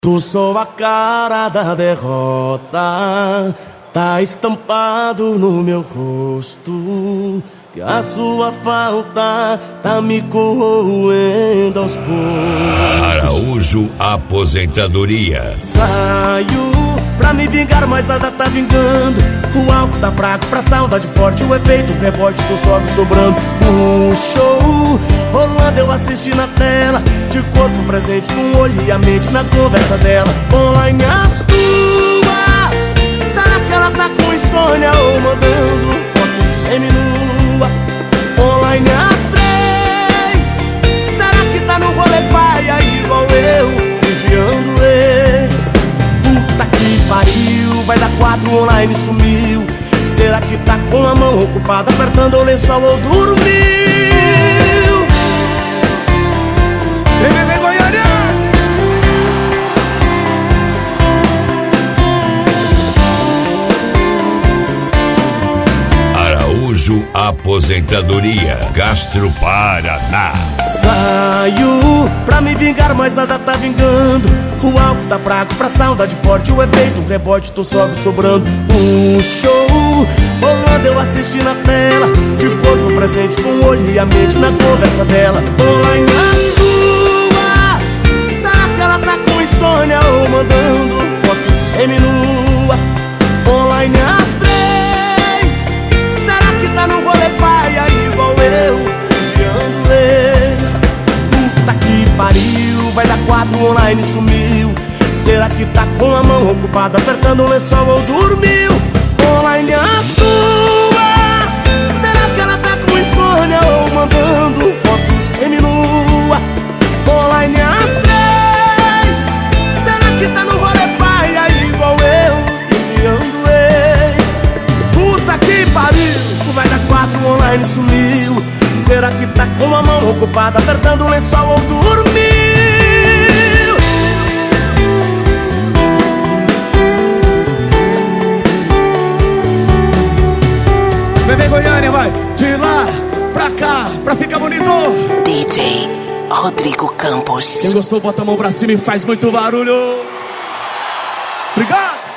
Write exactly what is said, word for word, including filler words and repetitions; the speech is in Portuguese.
Tu sou a cara da derrota, tá estampado no meu rosto, que a sua falta tá me corroendo aos poucos. Araújo Aposentadoria. Saio pra me vingar, mas nada tá vingando. O álcool tá fraco pra saudade forte, o efeito rebote tu sobe sobrando. O show rolando eu assisti na tela, de corpo presente com o olho e a mente na conversa dela. Online as tuas, será que ela tá com insônia ou mandando foto seminua? Online as três, será que tá no rolê paia igual eu, vigiando ex? Puta que pariu, vai dar quatro online sumiu. Será que tá com a mão ocupada apertando o lençol ou dormiu? Vem, vem, vem, Goiânia! Araújo Aposentadoria, Castro, Paraná. Saio pra me vingar, mas nada tá vingando. O álcool tá fraco pra saudade forte, o efeito rebote tu sobe sobrando. Um show rolando eu assisti na tela, de corpo presente com o olho e a mente na conversa dela. Online as duas, será que ela tá com insônia ou mandando foto seminua? Online as três, será que tá no rolê paia igual eu, vigiando ex? Puta que pariu, vai dar quatro online sumiu. Será que tá com a mão ocupada apertando o lençol ou dormiu? Online as duas, será que ela tá com insônia ou mandando foto seminua? Online as três, será que tá no rolê paia igual eu, vigiando ex? Puta que pariu, vai dar quatro online sumiu. Será que tá com a mão ocupada apertando o lençol ou dormiu? Vem, vem, Goiânia, vai! De lá pra cá, pra ficar bonito! D J Rodrigo Campos. Quem gostou, bota a mão pra cima e faz muito barulho! Obrigado!